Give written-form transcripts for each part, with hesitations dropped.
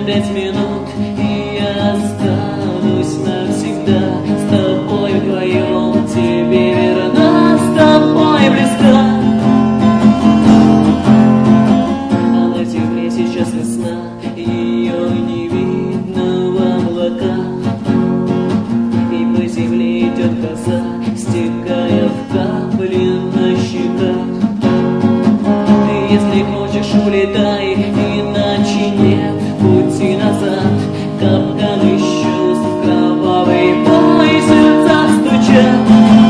5 минут, и я останусь навсегда с тобой вдвоем, тебе верна, с тобой близка. Она в земле сейчас весна, ее не видно в облаках, и по земле идет гроза, стекая в капли на щеках. Ты, если хочешь, улетай, иначе нет пути назад. Капкан ищут, в кровавый бой сердца стучат.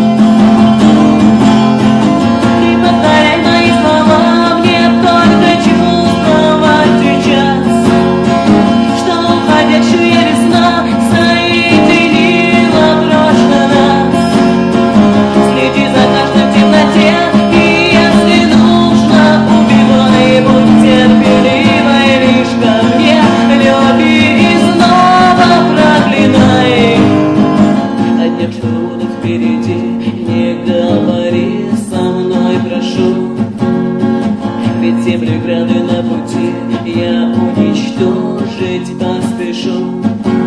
И повторяй мои слова, мне только чувствовать сейчас, что уходящая весна соединила прочно нас. Следи за каждым в темноте, и если нужно, убивай, будь терпеливой лишь ко мне, люби и снова проклинай. О днях, что будут впереди, не говори со мной, прошу, ведь все преграды на пути я уничтожить поспешу.